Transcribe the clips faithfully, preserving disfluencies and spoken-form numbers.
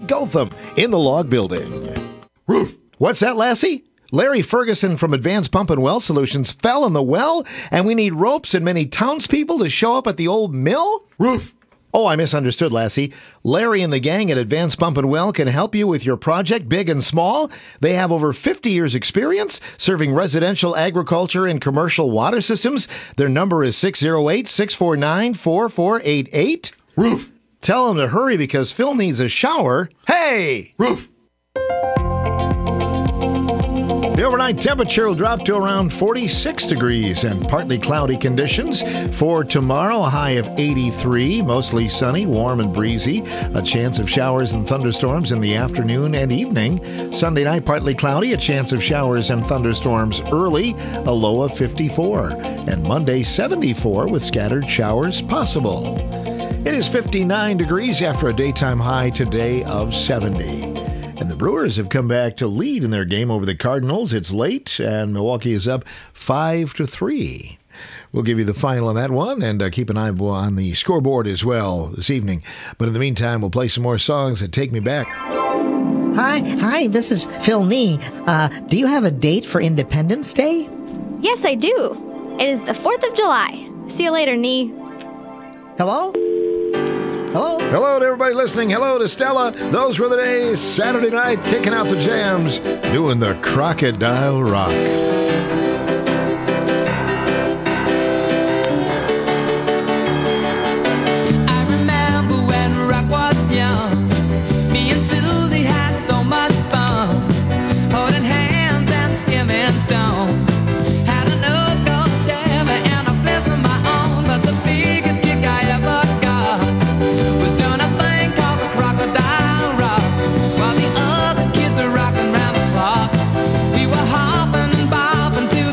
Gotham in the log building. Roof. What's that, Lassie? Larry Ferguson from Advanced Pump and Well Solutions fell in the well, and we need ropes and many townspeople to show up at the old mill? Roof. Oh, I misunderstood, Lassie. Larry and the gang at Advanced Pump and Well can help you with your project, big and small. They have over fifty years experience serving residential, agriculture, and commercial water systems. Their number is six oh eight, six four nine, four four eight eight. Roof. Tell them to hurry because Phil needs a shower. Hey! Roof. The overnight temperature will drop to around forty-six degrees and partly cloudy conditions. For tomorrow, a high of eighty-three, mostly sunny, warm and breezy. A chance of showers and thunderstorms in the afternoon and evening. Sunday night, partly cloudy, a chance of showers and thunderstorms early, a low of fifty-four. And Monday, seventy-four with scattered showers possible. It is fifty-nine degrees after a daytime high today of seventy. And the Brewers have come back to lead in their game over the Cardinals. It's late, and Milwaukee is up five to three. We'll give you the final on that one, and uh, keep an eye on the scoreboard as well this evening. But in the meantime, we'll play some more songs that take me back. Hi, hi, this is Phil Nee. Uh, do you have a date for Independence Day? Yes, I do. It is the fourth of July. See you later, Nee. Hello? Hello? Hello to everybody listening. Hello to Stella. Those were the days. Saturday night, kicking out the jams, doing the Crocodile Rock. I remember when rock was young. Me and Susie had so much fun, holding hands and skimming stones. Had an old gold Chevy and a place of my own, but the biggest kick I ever got was doing a thing called the Crocodile Rock, while the other kids were rocking round the clock. We were hopping and bopping to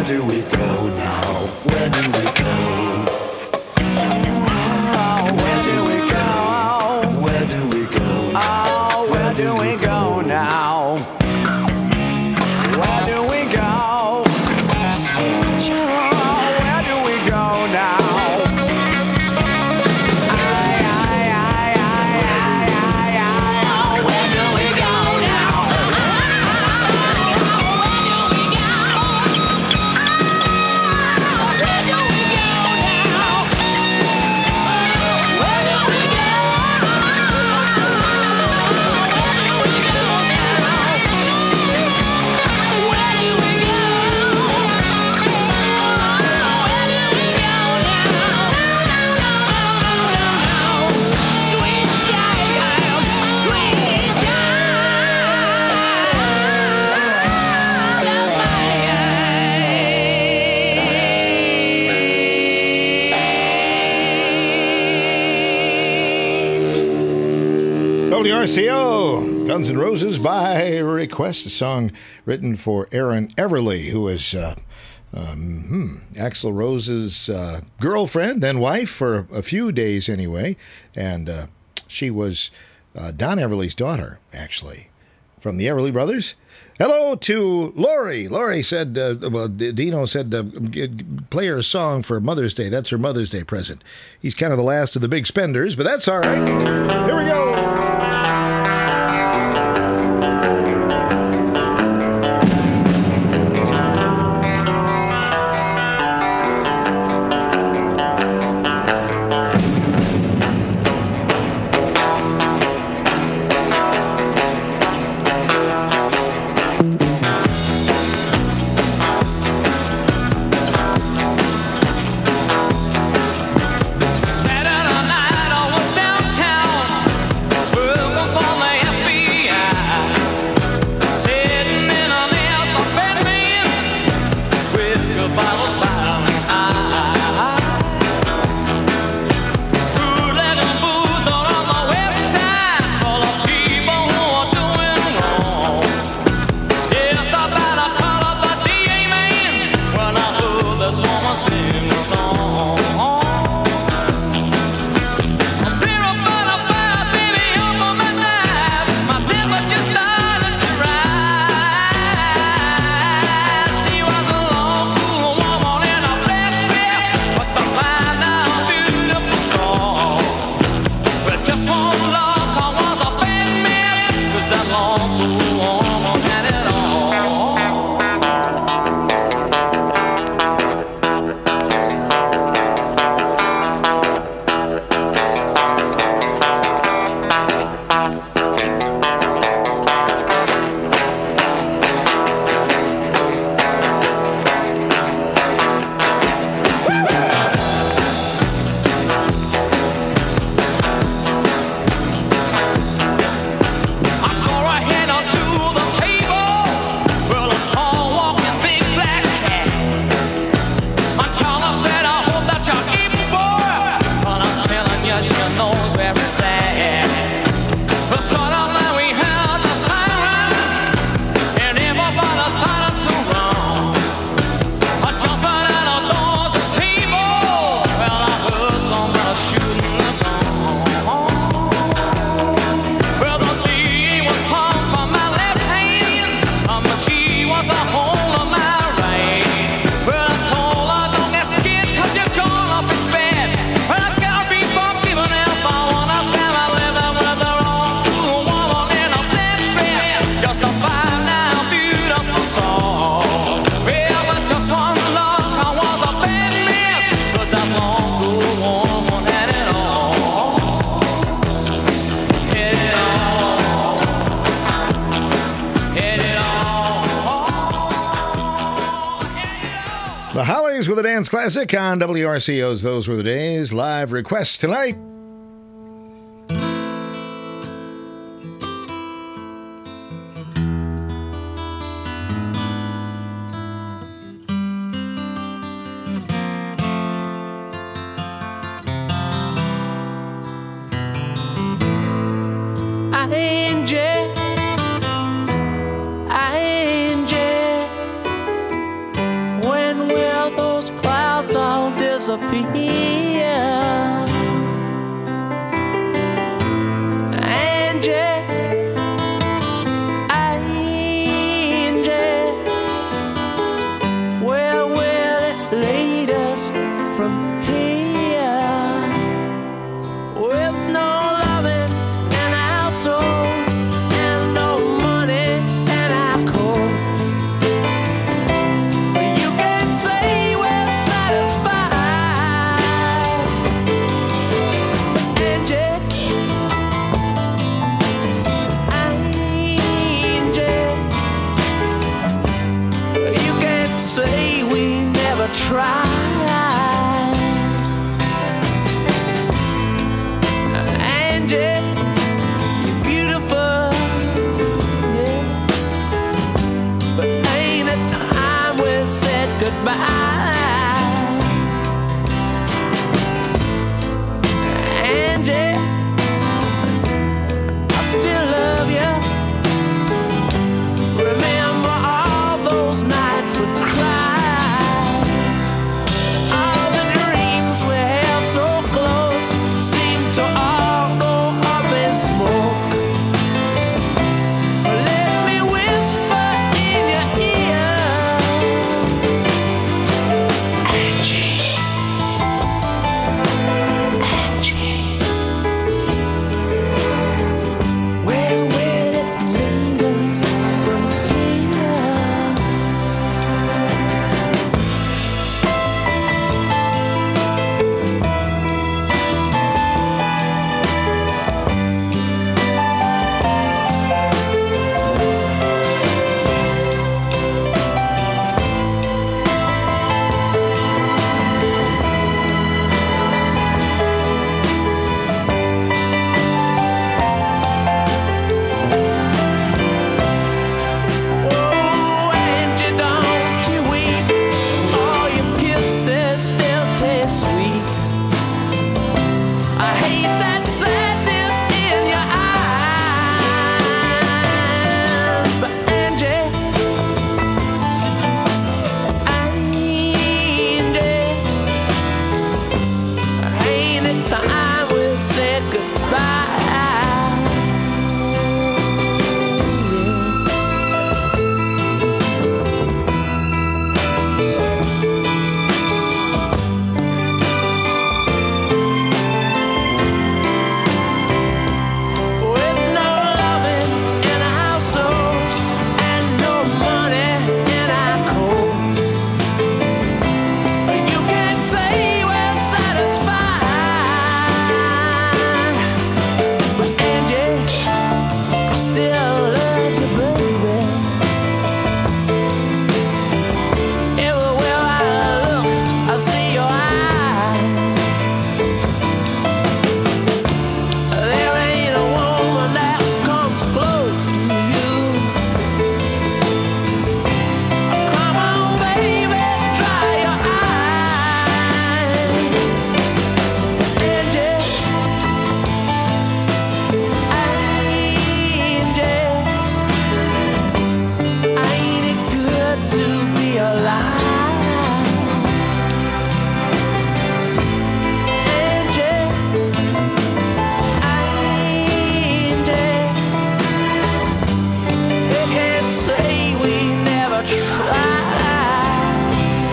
do we go now? Where do we go? Oh, where do we go? Where do we go? Oh, where do we go now? Where do we go? Where do we go now? W R C O, Guns N' Roses by request, a song written for Aaron Everly, who is uh, um, hmm, Axl Rose's uh, girlfriend, then wife for a few days anyway, and uh, she was uh, Don Everly's daughter, actually, from the Everly Brothers. Hello to Lori. Lori said, uh, well, Dino said, uh, play her a song for Mother's Day. That's her Mother's Day present. He's kind of the last of the big spenders, but that's all right. Here we go. Saturday night I was downtown. The Hollies with a dance classic on W R C O's Those Were the Days. Live request tonight. When disappear. Angie, Angie, where will it lead us from here? With no loving in our souls and no money in our coats, you can say we're satisfied. Angie, Angie, you can't say we never tried. Angie, you're beautiful, yeah, but ain't it time we said goodbye? Angie, I still love you. Remember all those nights we cried. All the dreams we held so close seem to all go up in smoke. Let me whisper in your ear, Angie, Angie, where will it lead us from here? Oh, Angie, don't you weep. All your kisses still taste sweet. I hate that sadness in your eyes. But Angie, Angie, ain't it time we said goodbye? With no loving in our souls and no money in our coats, you can't say we're satisfied. But Angie, I still love you, baby. Everywhere I look, I see your eyes. There ain't a woman that comes close to you. Come on, baby, dry your eyes. Angie, Angie, ain't it good to be alive? Angie, Angie, you can't say we never tried.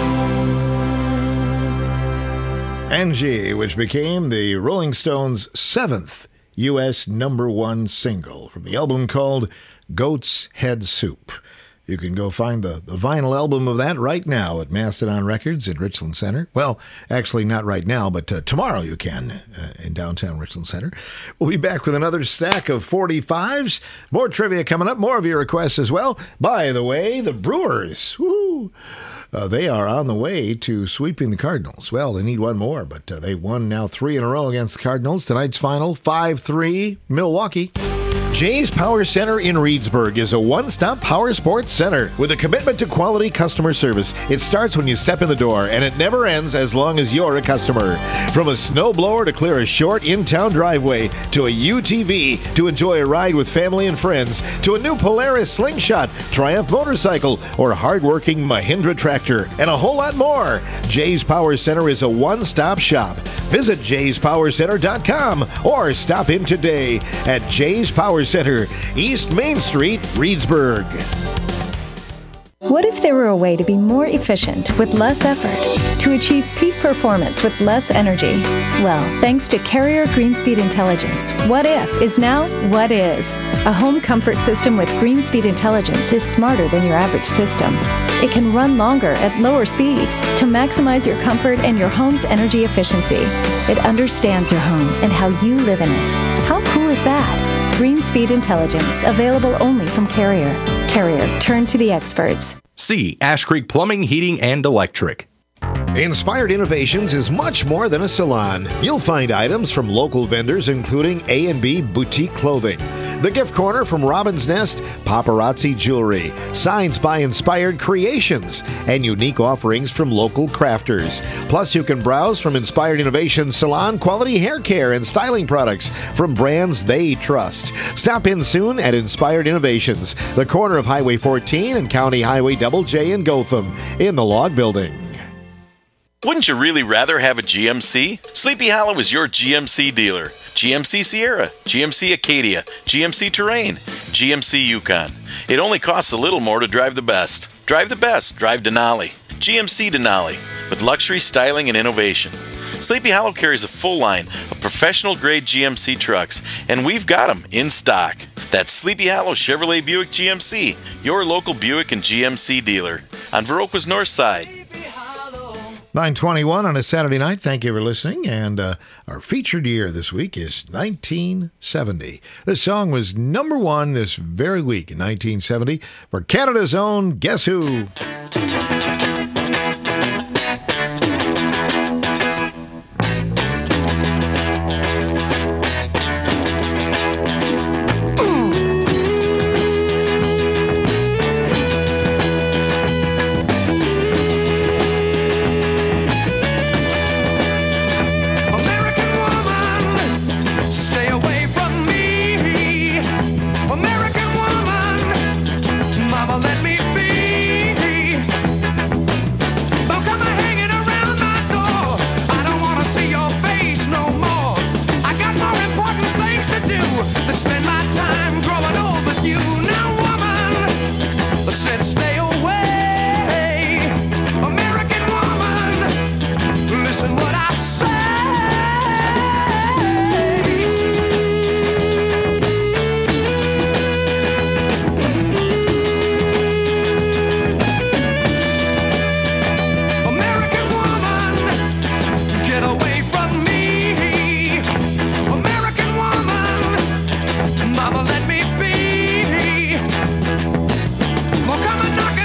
Angie, which became the Rolling Stones' seventh U S number one single from the album called Goat's Head Soup. You can go find the, the vinyl album of that right now at Mastodon Records in Richland Center. Well, actually not right now, but uh, tomorrow you can uh, in downtown Richland Center. We'll be back with another stack of forty-fives. More trivia coming up, more of your requests as well. By the way, the Brewers, woo, uh, they are on the way to sweeping the Cardinals. Well, they need one more, but uh, they won now three in a row against the Cardinals. Tonight's final, five three, Milwaukee. Jay's Power Center in Reedsburg is a one-stop power sports center with a commitment to quality customer service. It starts when you step in the door, and it never ends as long as you're a customer. From a snowblower to clear a short in-town driveway, to a U T V to enjoy a ride with family and friends, to a new Polaris Slingshot, Triumph motorcycle, or hard-working Mahindra tractor, and a whole lot more. Jay's Power Center is a one-stop shop. Visit jays power center dot com or stop in today at Jay's Power Center, East Main Street, Reedsburg. What if there were a way to be more efficient with less effort, to achieve peak performance with less energy? Well, thanks to Carrier Greenspeed Intelligence, What If is now What Is. A home comfort system with Greenspeed Intelligence is smarter than your average system. It can run longer at lower speeds to maximize your comfort and your home's energy efficiency. It understands your home and how you live in it. How cool is that? Greenspeed Intelligence, available only from Carrier. Carrier, turn to the experts. C. Ash Creek Plumbing, Heating, and Electric. Inspired Innovations is much more than a salon. You'll find items from local vendors, including A and B Boutique Clothing, The Gift Corner from Robin's Nest, Paparazzi Jewelry, Signs by Inspired Creations, and unique offerings from local crafters. Plus, you can browse from Inspired Innovations salon quality hair care and styling products from brands they trust. Stop in soon at Inspired Innovations, the corner of Highway fourteen and County Highway Double J in Gotham, in the Log Building. Wouldn't you really rather have a G M C? Sleepy Hollow is your G M C dealer. G M C Sierra, G M C Acadia, G M C Terrain, G M C Yukon. It only costs a little more to drive the best. Drive the best. Drive Denali. G M C Denali, with luxury, styling, and innovation. Sleepy Hollow carries a full line of professional-grade G M C trucks, and we've got them in stock. That's Sleepy Hollow Chevrolet Buick G M C, your local Buick and G M C dealer on Viroqua's north side. nine twenty-one on a Saturday night. Thank you for listening. And uh, our featured year this week is nineteen seventy. This song was number one this very week in nineteen seventy for Canada's own Guess Who? Said stay away, American woman, listen what I say. American woman, get away from me. American woman, mama let me be. Well, come and knock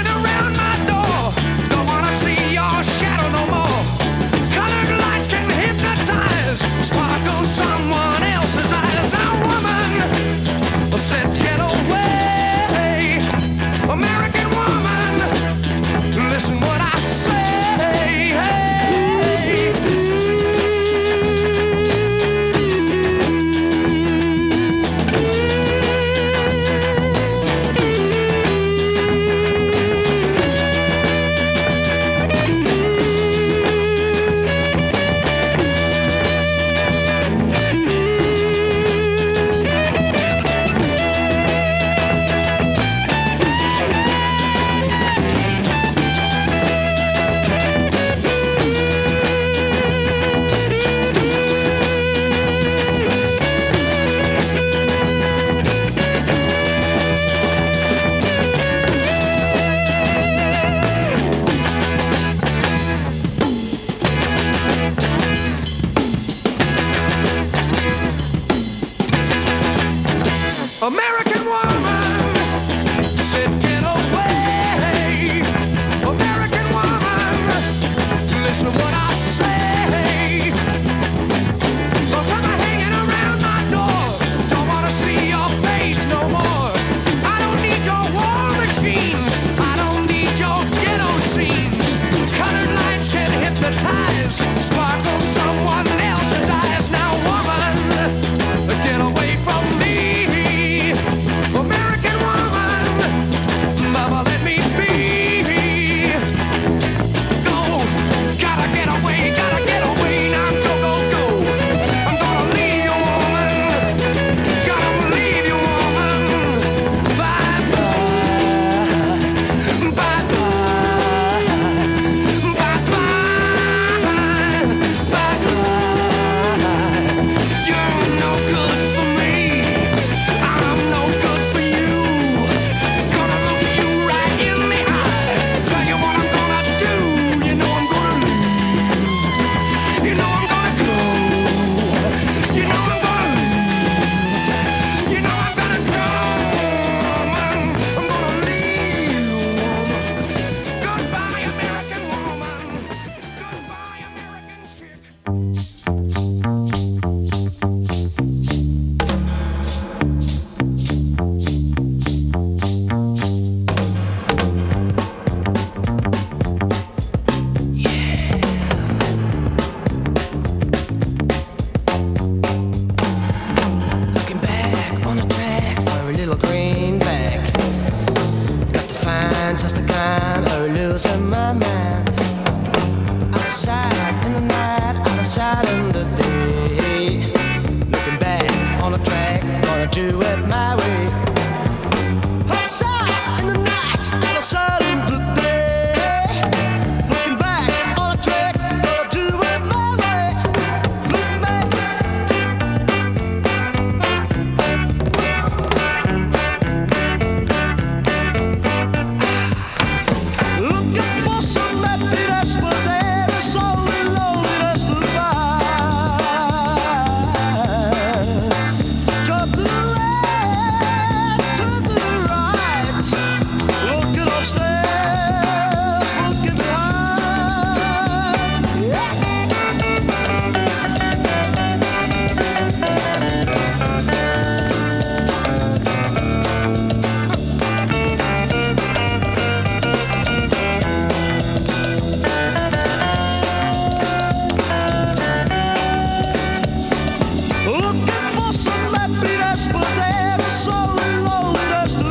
losing my mind. Outside in the night, outside in the day. Looking back on the track, gonna do it my way. Outside in the night, outside in the day. Looking back on the track, gonna do it my way. Looking back. Looking for some happiness, but there is only loneliness to find. Jump to the left, turn to the right. Looking upstairs, looking behind. Yeah. Looking for some happiness, but there is only loneliness to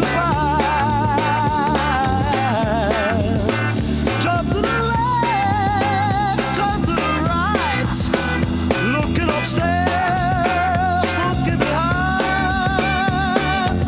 find. Jump to the left, turn to the right. Looking upstairs, looking behind.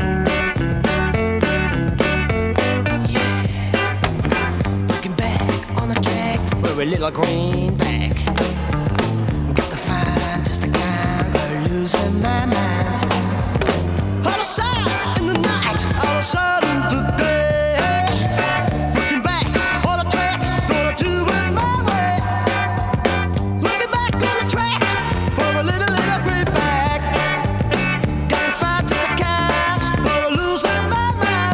Looking back on the track for a little greenback. Got to find just the kind of losing my mind. Outside in the night, outside in the day. Looking back on the track, gonna do it my way. Looking back on the track for a little, little greenback. Got to find just the kind of losing my mind.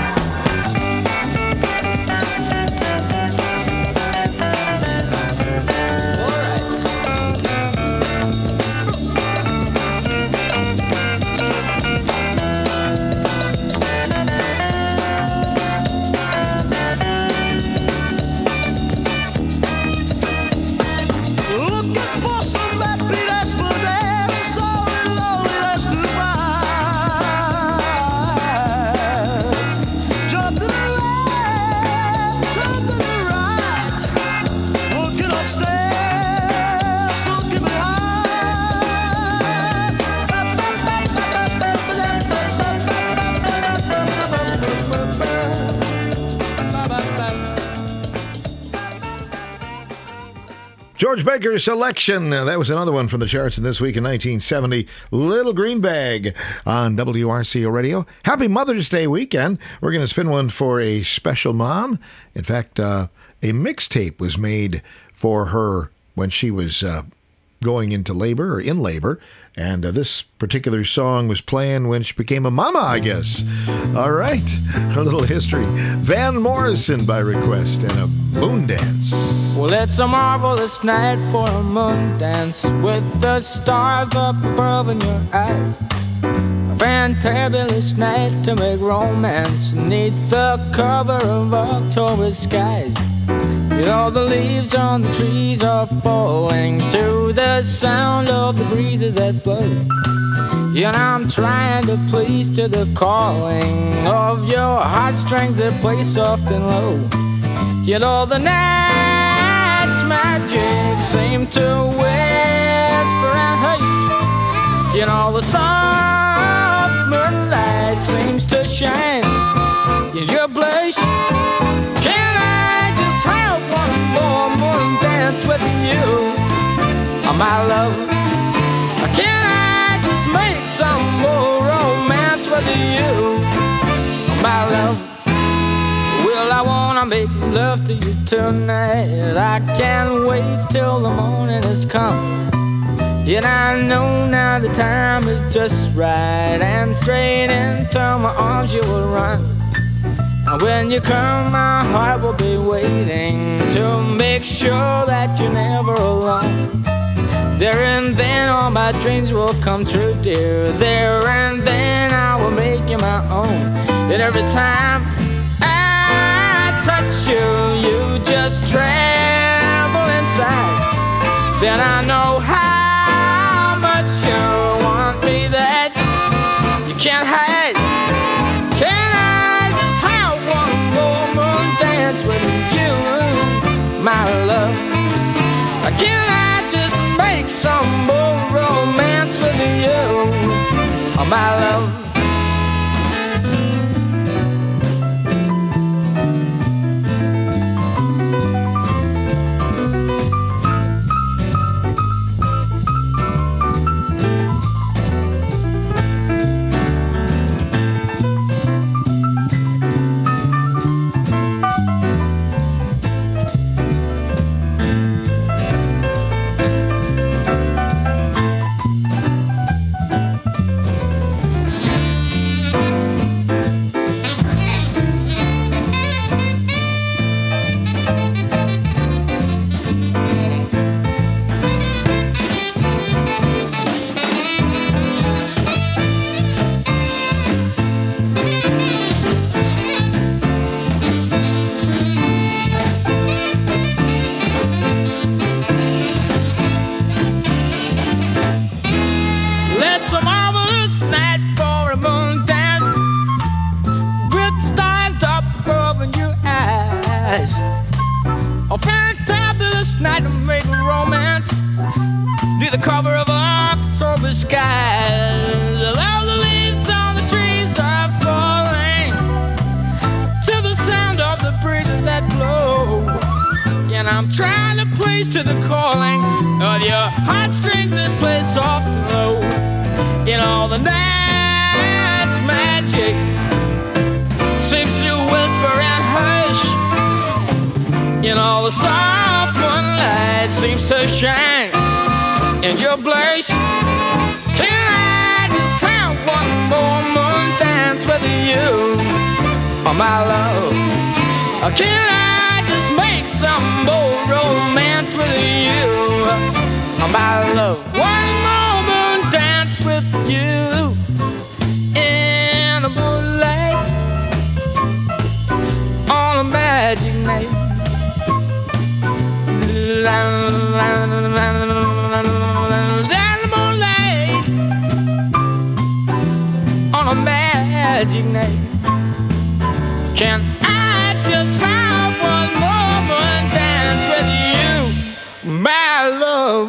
Looking for some happiness, but there is only loneliness to find. Jump to the left, turn to the right. Looking upstairs, looking George Baker's Selection. Uh, that was another one from the charts in this week in nineteen seventy. Little Green Bag on W R C O Radio. Happy Mother's Day weekend. We're going to spin one for a special mom. In fact, uh, a mixtape was made for her when she was uh, going into labor or in labor. And uh, this particular song was playing when she became a mama, I guess. All right, a little history. Van Morrison by request and a moon dance. Well, it's a marvelous night for a moon dance with the stars up above in your eyes. A fantabulous night to make romance neath the cover of October skies. You know the leaves on the trees are falling to the sound of the breezes that blow. You know I'm trying to please to the calling of your heartstrings that play soft and low. You know the night's magic seem to whisper and hush. You know the soft moonlight seems to shine in your blush. Can I just have one more moon dance with you, oh, my love? Can I just make some more romance with you, oh, my love? Well, I wanna make love to you tonight. I can't wait till the morning has come. And I know now the time is just right, and straight into my arms you will run. And when you come, my heart will be waiting to make sure that you're never alone. There and then all my dreams will come true, dear. There and then I will make you my own. And every time I touch you, you just tremble inside. Then I know how much you want me that you can't hide. Can I just have one more moon dance with you, eyes. A fantabulous night to make romance. Near the cover of October skies. All the leaves on the trees are falling to the sound of the breezes that blow. And I'm trying to place to the calling of your heartstrings that play soft and low. In all the night's magic seems to whisper and hush. In all the soft moonlight seems to shine in your blush. Can I just have one more moon dance with you, oh my love? Or can I just make some more romance with you, oh my love? One more moon dance with you in the moonlight on a magic night. La, la, la, la, la, la, the moonlight on a magic night. Can I just have one moment dance with you, my love?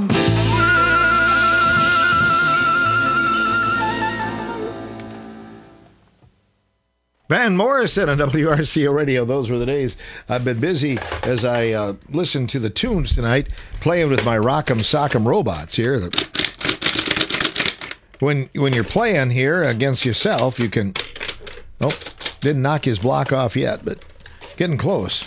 Van Morrison on W R C O Radio. Those were the days. I've been busy as I uh, listened to the tunes tonight, playing with my Rock'em Sock'em robots here. When when you're playing here against yourself, you can... Oh, didn't knock his block off yet, but getting close.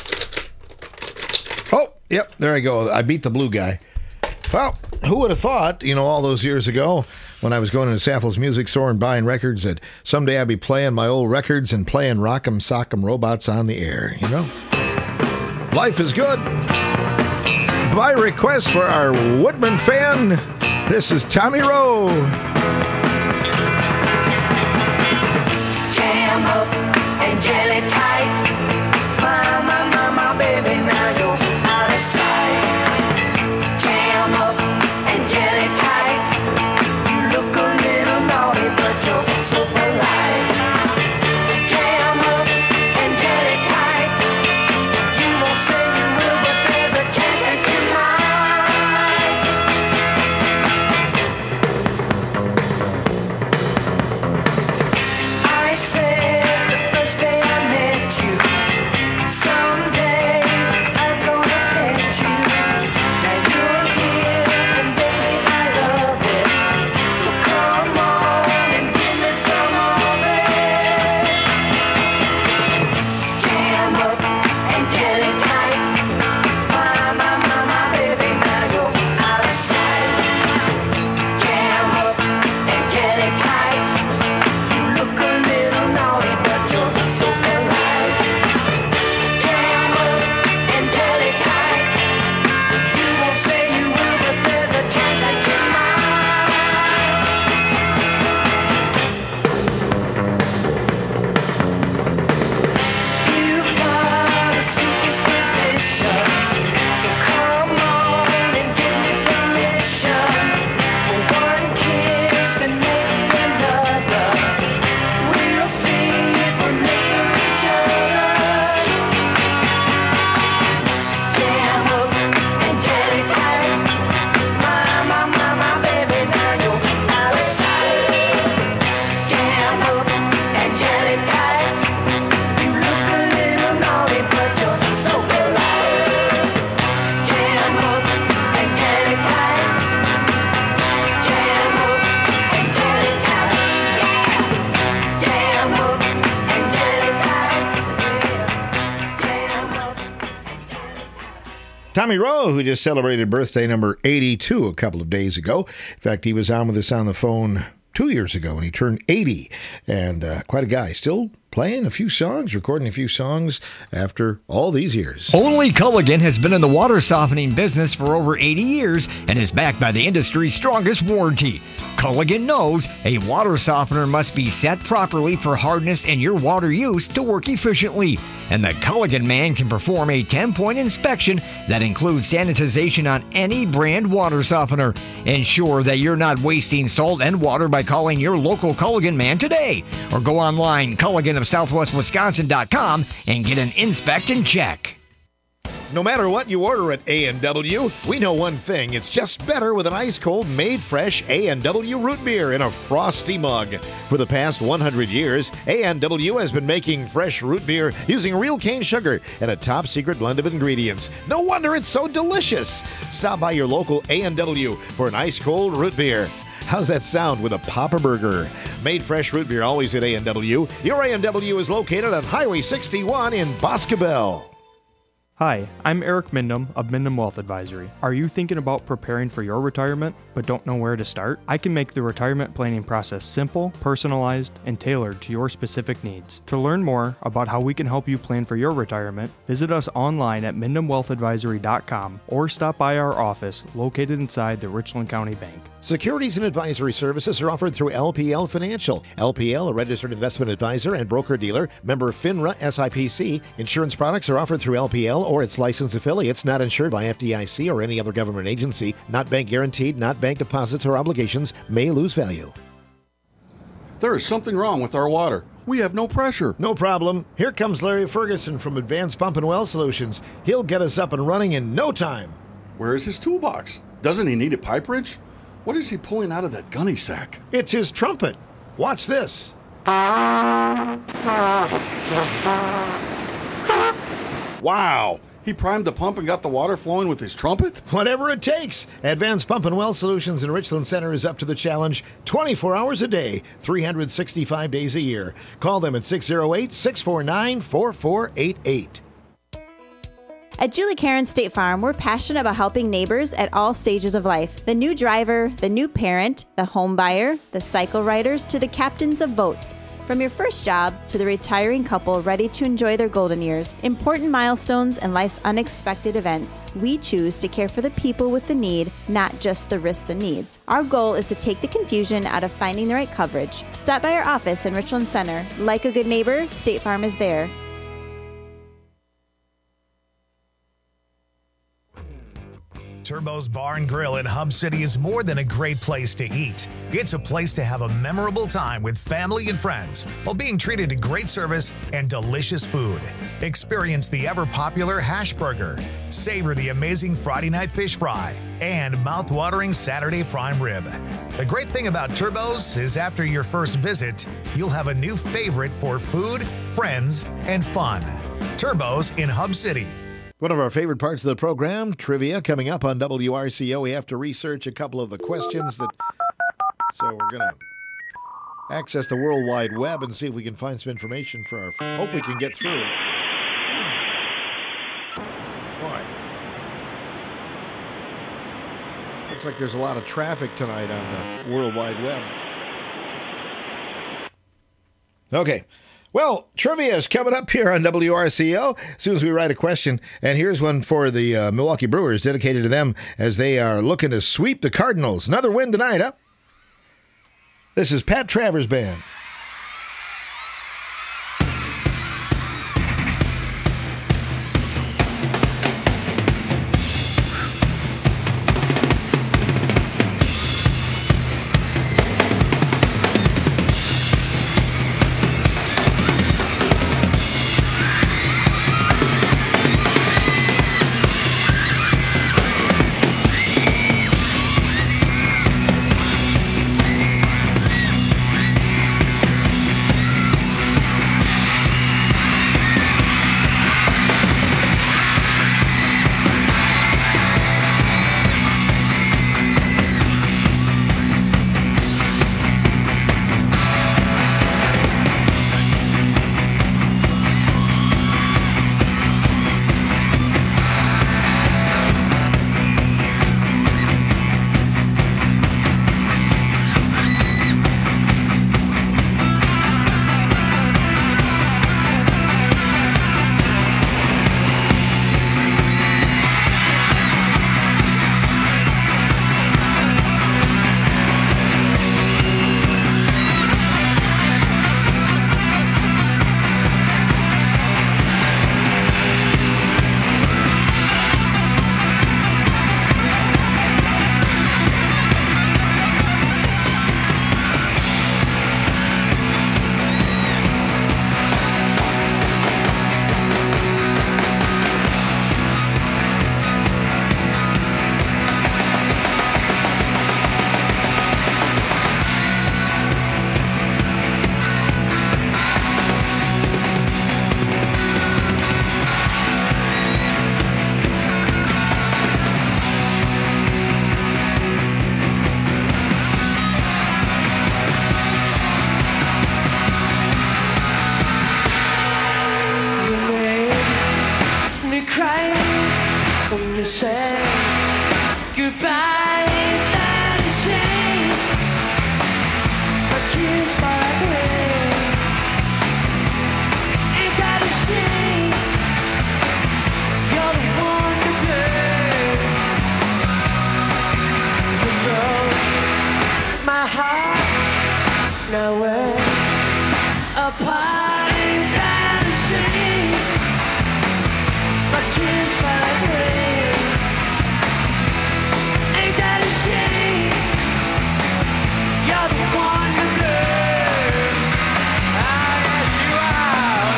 Oh, yep, there I go. I beat the blue guy. Well, who would have thought, you know, all those years ago, when I was going to Saffel's music store and buying records, that someday I'd be playing my old records and playing Rock'em Sock'em robots on the air, you know? Life is good. By request for our Woodman fan, this is Tommy Rowe. Jam up and jelly tight. Mama, mama, baby, now you're out of sight. Jam up and jelly tight. You look a little naughty, but you're so polite. Jam up and jelly tight. You won't say you will, but there's a chance that you might. I said the first day I met you, someday I'm gonna pet you. Now you're here and baby I love it, so come on and give me some of it. Jam up and jelly tight. My, my, my, my baby, now you're out of sight. Jam up and jelly tight. You look a little naughty, but you're so polite. Jam up and jelly tight. You won't say you will, but there's a chance that you might. You've got a sweet disposition, so come on and give me permission for one kiss and maybe another. We'll see if we're made for each other. Jam up and jelly tight. My, my, my, my baby, now you're out of sight. Jam up and jelly tight. You look a little naughty, but you're so polite. Jam up and jelly tight. Jam up and jelly tight. Yeah. Jam up and jelly tight. Jam up. Tommy Rowe, who just celebrated birthday number eighty-two a couple of days ago. In fact, he was on with us on the phone two years ago when he turned eighty. And uh, quite a guy. Still playing a few songs, recording a few songs after all these years. Only Culligan has been in the water softening business for over eighty years and is backed by the industry's strongest warranty. Culligan knows a water softener must be set properly for hardness and your water use to work efficiently. And the Culligan man can perform a ten-point inspection that includes sanitization on any brand water softener. Ensure that you're not wasting salt and water by calling your local Culligan man today. Or go online, Culligan of southwest wisconsin dot com and get an inspect and check. No matter what you order at A and W, we know one thing. It's just better with an ice-cold, made-fresh A and W root beer in a frosty mug. For the past one hundred years, A and W has been making fresh root beer using real cane sugar and a top-secret blend of ingredients. No wonder it's so delicious. Stop by your local A and W for an ice-cold root beer. How's that sound with a Papa Burger? Made fresh root beer always at A and W. Your A and W is located on Highway sixty-one in Boscobel. Hi, I'm Eric Mindham of Mindham Wealth Advisory. Are you thinking about preparing for your retirement but don't know where to start? I can make the retirement planning process simple, personalized, and tailored to your specific needs. To learn more about how we can help you plan for your retirement, visit us online at Mindham Wealth Advisory dot com or stop by our office located inside the Richland County Bank. Securities and advisory services are offered through L P L Financial. L P L, a registered investment advisor and broker-dealer, member FINRA S I P C. Insurance products are offered through L P L or its licensed affiliates, not insured by F D I C or any other government agency, not bank guaranteed, not bank deposits or obligations, may lose value. There is something wrong with our water. We have no pressure. No problem. Here comes Larry Ferguson from Advanced Pump and Well Solutions. He'll get us up and running in no time. Where is his toolbox? Doesn't he need a pipe wrench? What is he pulling out of that gunny sack? It's his trumpet. Watch this. Wow! He primed the pump and got the water flowing with his trumpet? Whatever it takes. Advanced Pump and Well Solutions in Richland Center is up to the challenge twenty-four hours a day, three hundred sixty-five days a year. Call them at six oh eight, six four nine, four four eight eight. At Julie Karen State Farm, we're passionate about helping neighbors at all stages of life. The new driver, the new parent, the home buyer, the cycle riders, to the captains of boats. From your first job to the retiring couple ready to enjoy their golden years, important milestones and life's unexpected events, we choose to care for the people with the need, not just the risks and needs. Our goal is to take the confusion out of finding the right coverage. Stop by our office in Richland Center. Like a good neighbor, State Farm is there. Turbo's Bar and Grill in Hub City is more than a great place to eat. It's a place to have a memorable time with family and friends while being treated to great service and delicious food. Experience the ever-popular hash burger, savor the amazing Friday night fish fry, and mouth-watering Saturday prime rib. The great thing about Turbo's is after your first visit, you'll have a new favorite for food, friends, and fun. Turbo's in Hub City. One of our favorite parts of the program, trivia, coming up on W R C O. We have to research a couple of the questions that... So we're going to access the World Wide Web and see if we can find some information for our... Hope we can get through. Boy. Looks like there's a lot of traffic tonight on the World Wide Web. Okay. Well, trivia is coming up here on W R C O as soon as we write a question. And here's one for the uh, Milwaukee Brewers, dedicated to them as they are looking to sweep the Cardinals. Another win tonight, huh? This is Pat Travers' band. you say goodbye, ain't that a shame? But tears fall like rain. Ain't that a shame? You're the one to blame. You broke my heart. Now we're apart. Ain't that a shame? My tears fall like rain. Ain't that a shame? You're the one to blame. I guess you are.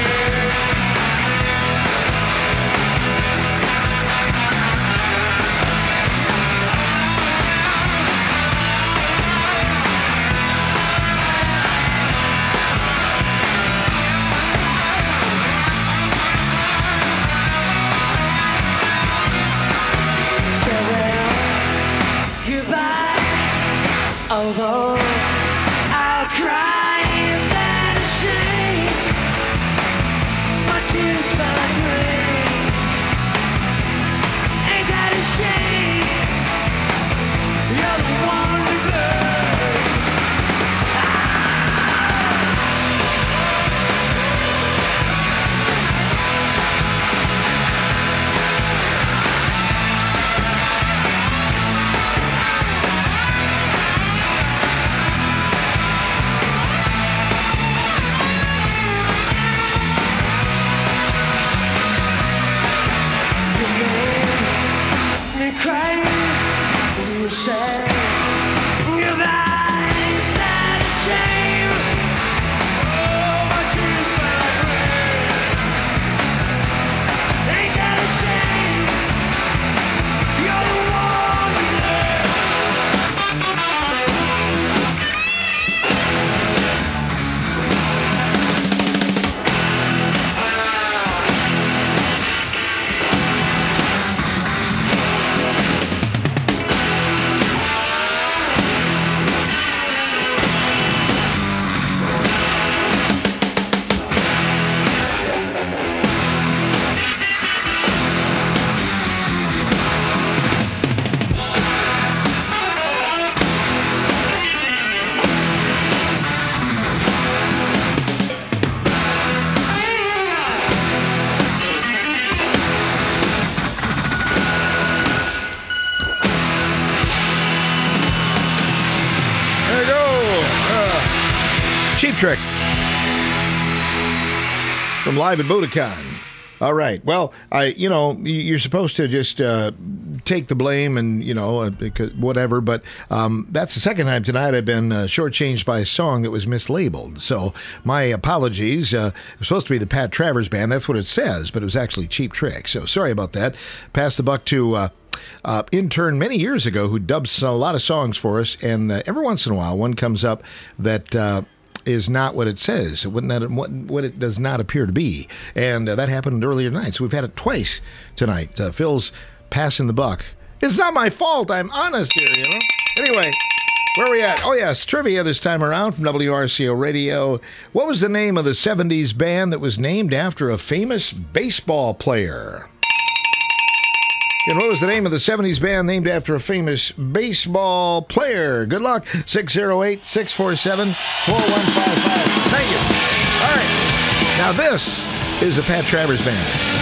Although I'll cry, ain't that a shame? My tears fell like rain. Ain't that a shame? You're the one to blame. Crying when you say goodbye, ain't that a shame? Oh, my tears fell like rain. Ain't that a shame? You're the one to There you go. Uh, Cheap Trick from Live at Budokan. All right. Well, I, you know, you're supposed to just uh, take the blame and, you know, uh, because whatever. But um, that's the second time tonight I've been uh, shortchanged by a song that was mislabeled. So my apologies. Uh, it was supposed to be the Pat Travers Band. That's what it says, but it was actually Cheap Trick. So sorry about that. Pass the buck to uh, uh, intern many years ago who dubs a lot of songs for us. And uh, every once in a while, one comes up that Uh, is not what it says, what, not, what, what it does not appear to be. And uh, that happened earlier tonight. So we've had it twice tonight. Uh, Phil's passing the buck. It's not my fault. I'm honest here, you know? Anyway, where are we at? Oh, yes, trivia this time around from W R C O Radio. What was the name of the seventies band that was named after a famous baseball player? And what was the name of the seventies band named after a famous baseball player? Good luck. six oh eight, six four seven, four one five five. Thank you. All right. Now this is the Pat Travers Band.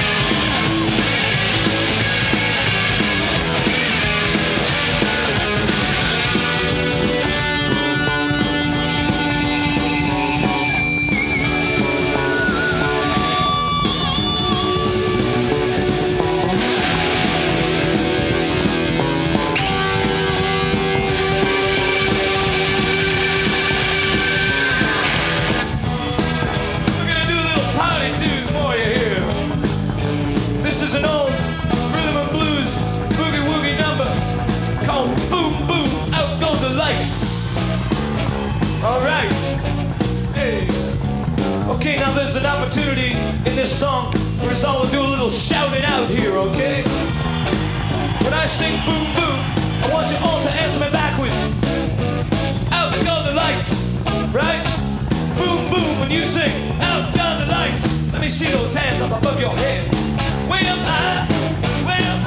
Alright. Hey. Okay, now there's an opportunity in this song for us all to do a little shouting out here, okay? When I sing boom boom, I want you all to answer me back with out go the lights, right? Boom boom when you sing out go the lights. Let me see those hands up above your head. Way up high, way up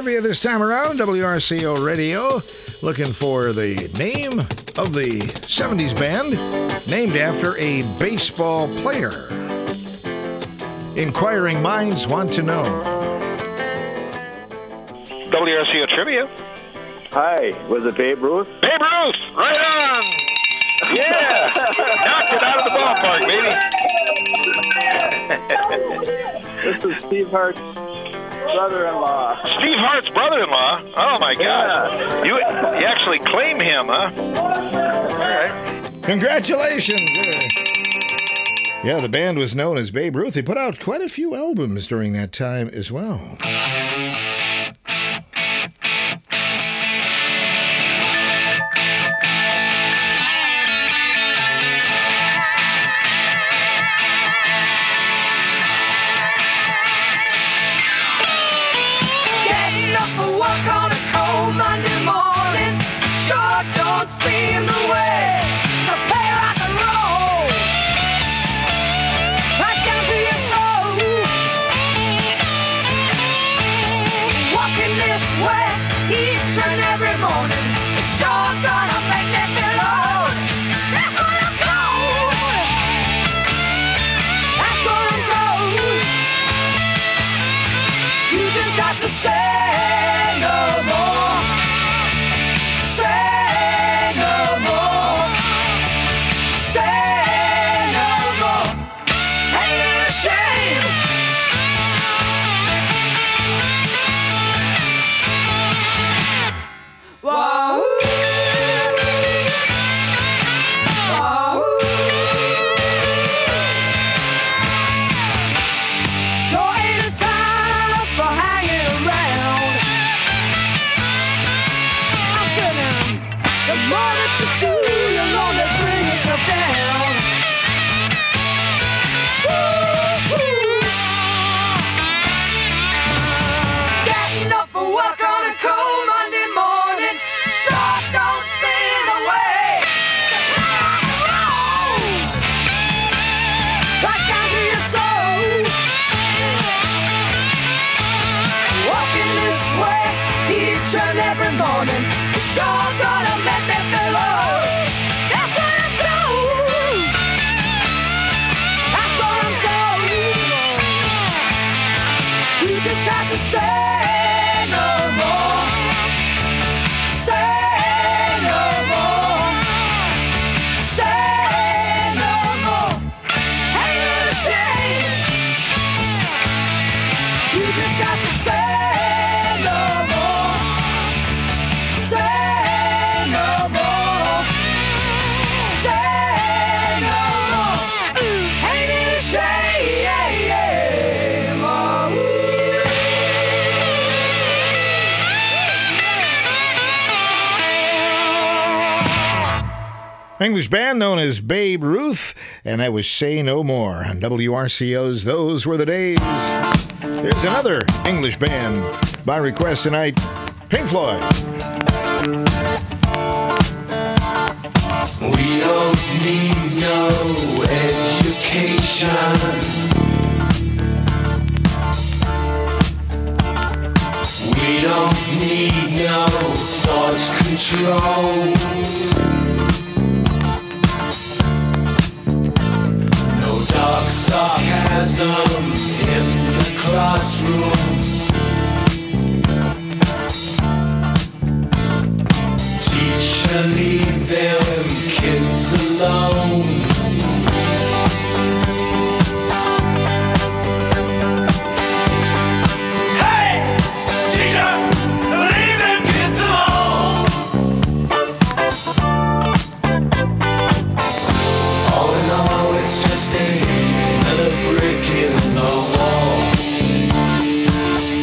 Trivia this time around, W R C O Radio, looking for the name of the seventies band named after a baseball player. Inquiring minds want to know. W R C O Trivia. Hi, was it Babe Ruth? Babe Ruth, right on! Yeah! Knocked it out of the ballpark, baby! This is Steve Hart's brother-in-law. Steve Hart's brother-in-law? Oh, my God. Yeah. You, you actually claim him, huh? All right. Congratulations! Yeah, the band was known as Babe Ruth. They put out quite a few albums during that time as well. Getting up for work on a cold Monday morning sure don't seem the way to play rock and roll. Right down to your soul. Walking this way each and every morning, it's sure gonna make me feel old. That's what I'm told. That's what I'm told. You just got to say no more. Say no more. Say no more. Ain't it a shame? Whoa. Whoa. Sure ain't a time for hanging around. I'm saying, the more that you do, you'll only bring yourself down. Woo-hoo. Getting up for work on a cold Monday morning sure don't seem the way. Right down to your soul. Walking this way each and every morning, it's sure gonna make me feel old. That's what I'm told. That's what I'm told. You just have to say no more. Say no more. Say no more. Ain't it a shame? You just got to say no more. Say no more. Say no more. Ain't it a shame? Oh. English band known as Babe Ruth, and that was Say No More on W R C O's Those Were the Days. There's another English band by request tonight, Pink Floyd. We don't need no education. We don't need no thought control. No dark sarcasm in the classroom. Teacher, leave them kids alone. Hey, teacher, leave them kids alone. All in all, it's just another brick in the wall.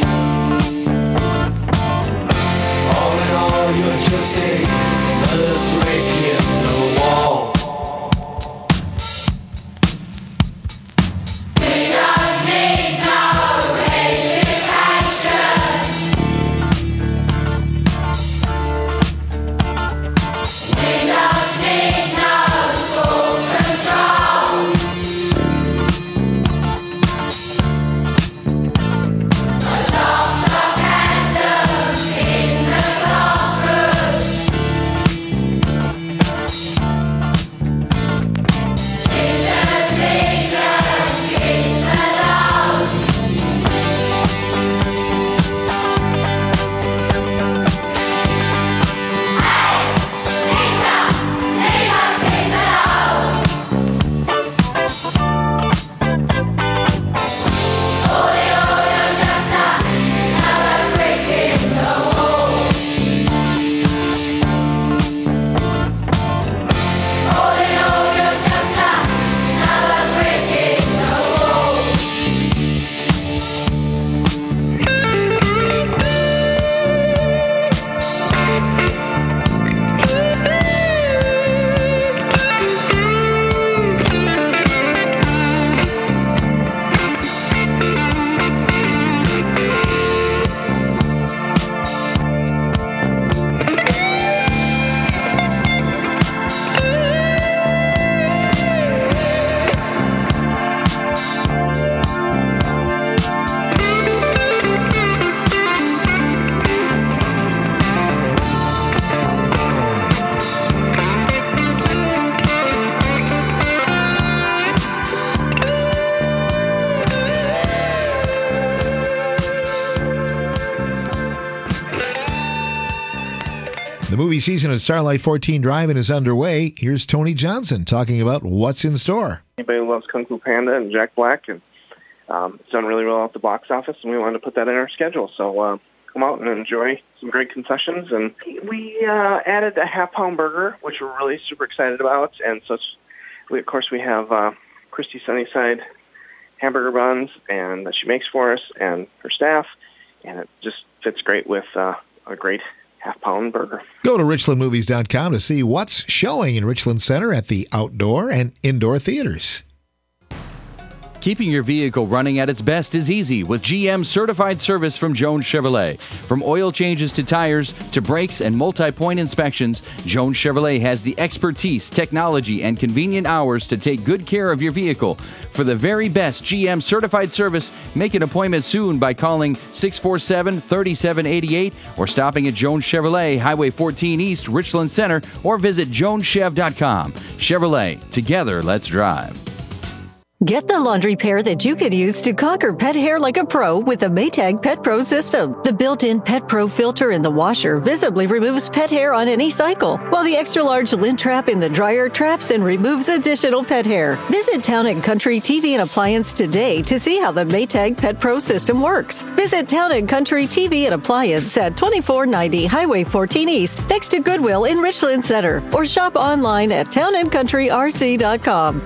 The movie season at Starlight fourteen Drive-In is underway. Here's Tony Johnson talking about what's in store. Anybody who loves Kung Fu Panda and Jack Black, and um, it's done really well at the box office, and we wanted to put that in our schedule. So uh, come out and enjoy some great concessions. And we uh, added a half-pound burger, which we're really super excited about. And so, it's, we, of course, we have uh, Christy Sunnyside hamburger buns, and that she makes for us and her staff, and it just fits great with uh, a great half-pound burger. Go to richland movies dot com to see what's showing in Richland Center at the outdoor and indoor theaters. Keeping your vehicle running at its best is easy with G M certified service from Jones Chevrolet. From oil changes to tires to brakes and multi-point inspections, Jones Chevrolet has the expertise, technology, and convenient hours to take good care of your vehicle. For the very best G M certified service, make an appointment soon by calling six four seven, three seven eight eight or stopping at Jones Chevrolet, Highway fourteen East, Richland Center, or visit jones chev dot com. Chevrolet, together, let's drive. Get the laundry pair that you could use to conquer pet hair like a pro with the Maytag Pet Pro system. The built-in Pet Pro filter in the washer visibly removes pet hair on any cycle, while the extra-large lint trap in the dryer traps and removes additional pet hair. Visit Town and Country T V and Appliance today to see how the Maytag Pet Pro system works. Visit Town and Country T V and Appliance at twenty-four ninety Highway fourteen East, next to Goodwill in Richland Center, or shop online at town and country r c dot com.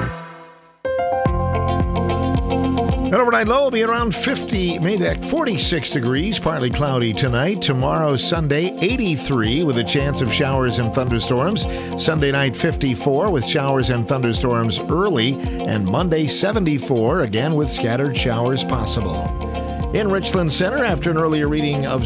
An overnight low will be around fifty, maybe forty-six degrees, partly cloudy tonight. Tomorrow, Sunday, eighty-three with a chance of showers and thunderstorms. Sunday night, fifty-four with showers and thunderstorms early. And Monday, seventy-four, again with scattered showers possible. In Richland Center, after an earlier reading of